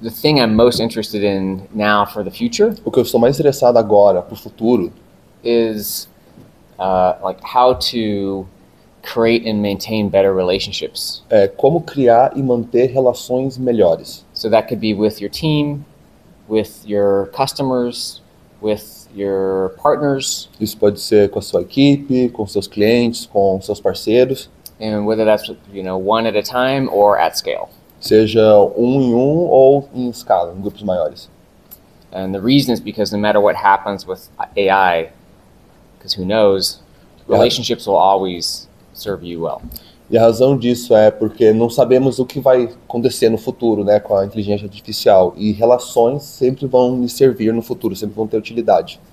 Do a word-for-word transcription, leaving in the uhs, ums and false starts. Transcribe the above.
the thing I'm most interested in now for the future O que eu estou mais interessado agora para o futuro is uh, like how to create and maintain better relationships. é como criar e manter relações melhores. So that could be with your team, with your customers, with your partners, Isso pode ser com a sua equipe, com seus clientes, com seus parceiros, and whether that's, you know, one at a time or at scale. seja um em um ou em escala, em grupos maiores. And the reason is because no matter what happens with A I, because who knows, relationships will always serve you well. E a razão disso é porque não sabemos o que vai acontecer no futuro, né, com a inteligência artificial. E relações sempre vão lhe servir no futuro, sempre vão ter utilidade.